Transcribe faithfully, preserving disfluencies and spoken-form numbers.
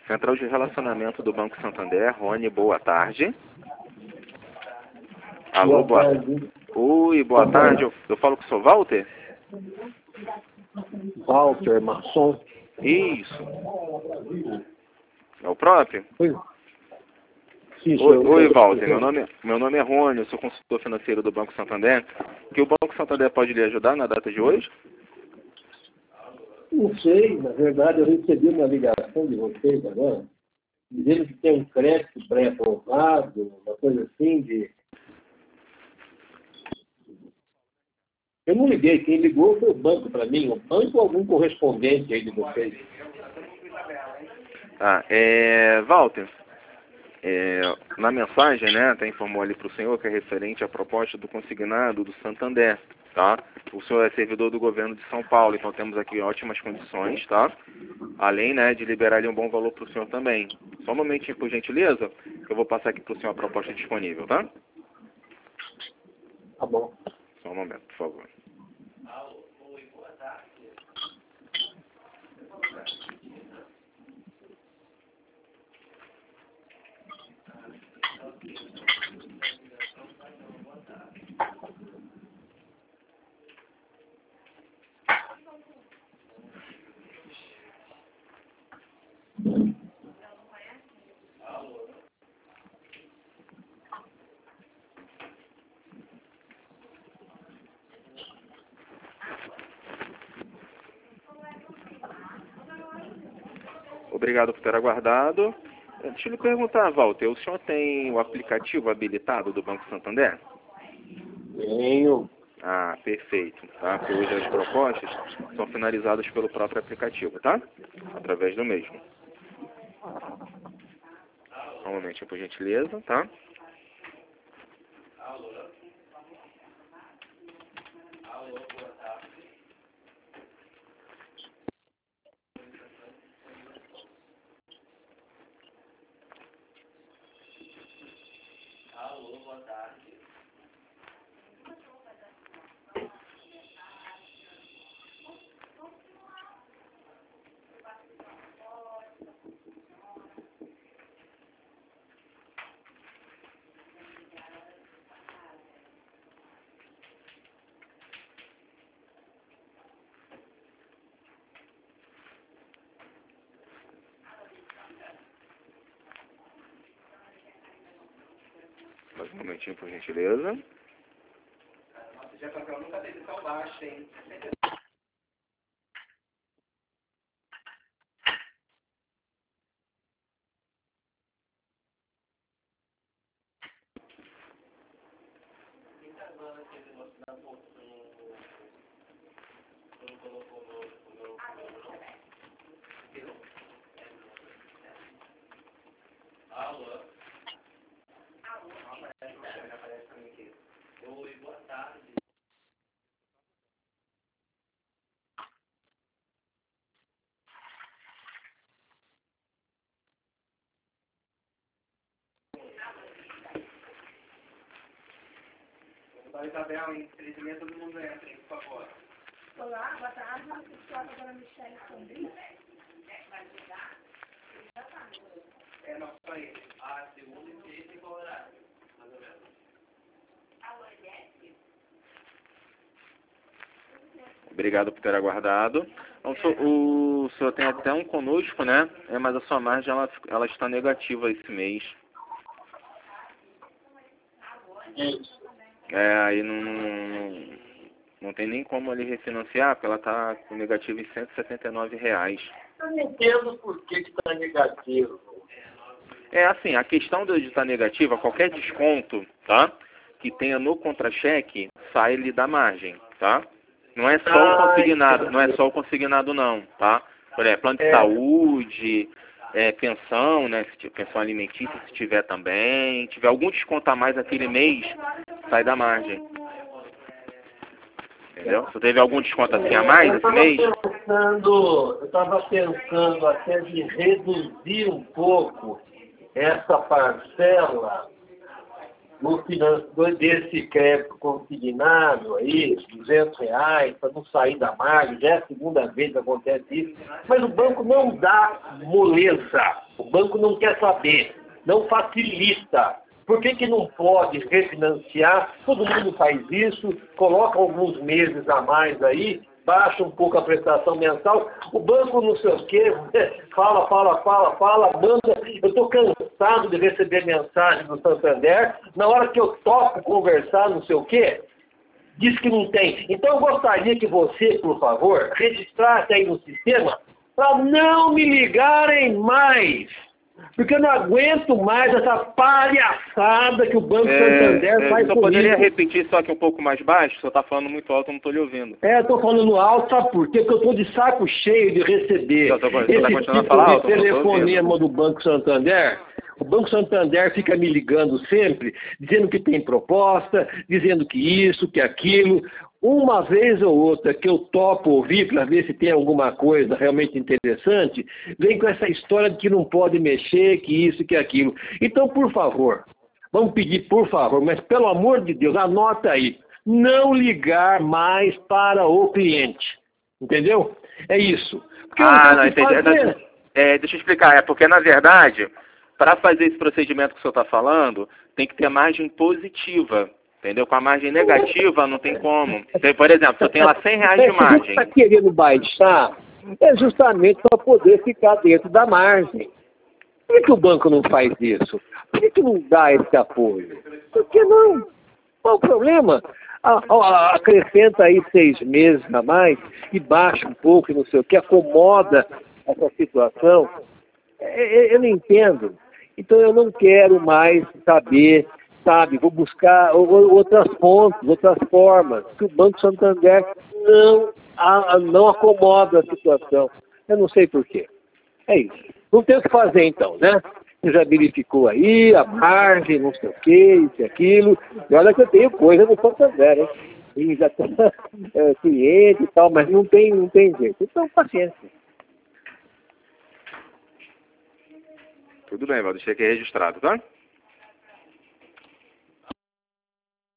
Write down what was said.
Central de Relacionamento do Banco Santander, Rony, boa tarde. Alô, boa tarde. Oi, boa, boa tarde. tarde. Eu, eu falo com o senhor Walter? Walter Masson. Isso. É o próprio? Oi. Sim, oi, oi Walter. Meu nome, meu nome é Rony, eu sou consultor financeiro do Banco Santander. Que o Banco Santander pode lhe ajudar na data de hoje? Não sei, na verdade eu recebi uma ligação de vocês agora, dizendo que tem um crédito pré-aprovado, uma coisa assim de... Eu não liguei, quem ligou foi o banco para mim, o banco ou algum correspondente aí de vocês. Ah, é... Walter, é... na mensagem, né, até informou ali para o senhor que é referente à proposta do consignado do Santander, tá? O senhor é servidor do governo de São Paulo, então temos aqui ótimas condições, tá? Além, né, de liberar ali um bom valor para o senhor também. Só um momentinho, por gentileza, que eu vou passar aqui para o senhor a proposta disponível, tá? Tá bom. Só um momento, por favor. Obrigado por ter aguardado. Deixa eu lhe perguntar, Walter, o senhor tem o aplicativo habilitado do Banco Santander? Tenho. Ah, perfeito. Tá? Porque hoje as propostas são finalizadas pelo próprio aplicativo, tá? Através do mesmo. Um momentinho, por gentileza, tá? Mais um momentinho, por gentileza. Nossa, já papel nunca teve tão baixo, hein? Alô? Oi, boa tarde. Olá, Isabel, infelizmente todo mundo entra, hein, por favor. Olá, boa tarde. Eu sou a doutora Michele Sombrinho. É, não, só aí. A segunda e sexta e qual horário? Mais ou menos. Obrigado por ter aguardado. Então, o, o senhor tem até um conosco, né? É, mas a sua margem ela, ela está negativa esse mês. É, aí não, não, não tem nem como ele refinanciar, porque ela está com negativo em cento e setenta e nove reais. Eu não entendo por que está negativo. É assim, a questão de estar negativa, qualquer desconto, tá? Que tenha no contra-cheque, sai ele da margem, tá? Não é só o consignado, não é só o consignado não, tá? Por exemplo, plano de é. saúde, é, pensão, né? Se, pensão alimentícia, se tiver também, tiver algum desconto a mais naquele mês, sai da margem. Entendeu? Você teve algum desconto assim a mais esse mês? Pensando, eu estava pensando até de reduzir um pouco essa parcela no finan... desse crédito consignado aí, duzentos reais, para não sair da margem, já é a segunda vez que acontece isso, mas o banco não dá moleza, o banco não quer saber, não facilita. Por que que não pode refinanciar? Todo mundo faz isso, coloca alguns meses a mais aí, baixa um pouco a prestação mensal, o banco não sei o quê, fala, fala, fala, fala, manda. Eu estou cansado de receber mensagem do Santander, na hora que eu toco conversar, não sei o quê, diz que não tem. Então eu gostaria que você, por favor, registrasse aí no sistema para não me ligarem mais. Porque eu não aguento mais essa palhaçada que o Banco é, Santander é, faz comigo. Você poderia repetir só que um pouco mais baixo? O senhor está falando muito alto, eu não estou lhe ouvindo. É, eu estou falando alto, sabe por quê? Porque eu estou de saco cheio de receber tô, tô, esse tá tipo de falar alto, telefonema do Banco Santander. O Banco Santander fica me ligando sempre, dizendo que tem proposta, dizendo que isso, que aquilo. Uma vez ou outra que eu topo ouvir para ver se tem alguma coisa realmente interessante, vem com essa história de que não pode mexer, que isso, que aquilo. Então, por favor, vamos pedir por favor, mas pelo amor de Deus, anota aí, não ligar mais para o cliente. Entendeu? É isso. Porque ah, não, entendi. É, deixa eu explicar, é porque na verdade, para fazer esse procedimento que o senhor está falando, tem que ter margem positiva. Entendeu? Com a margem negativa não tem como. Por exemplo, se eu tenho lá cem reais de margem. O que está querendo baixar é justamente para poder ficar dentro da margem. Por que, que o banco não faz isso? Por que, que não dá esse apoio? Por que não? Qual o problema? A, a, acrescenta aí seis meses a mais e baixa um pouco, não sei o que, acomoda essa situação. É, eu não entendo. Então eu não quero mais saber. Sabe, vou buscar outras fontes, outras formas, que o Banco Santander não, a, não acomoda a situação. Eu não sei por quê. É isso. Não tem o que fazer então, né? Você já verificou aí a margem, não sei o quê, isso e aquilo. E olha que eu tenho coisa no Santander, hein? E já tem é, cliente e tal, mas não tem, não tem jeito. Então, paciência. Tudo bem, vou deixar aqui registrado, tá?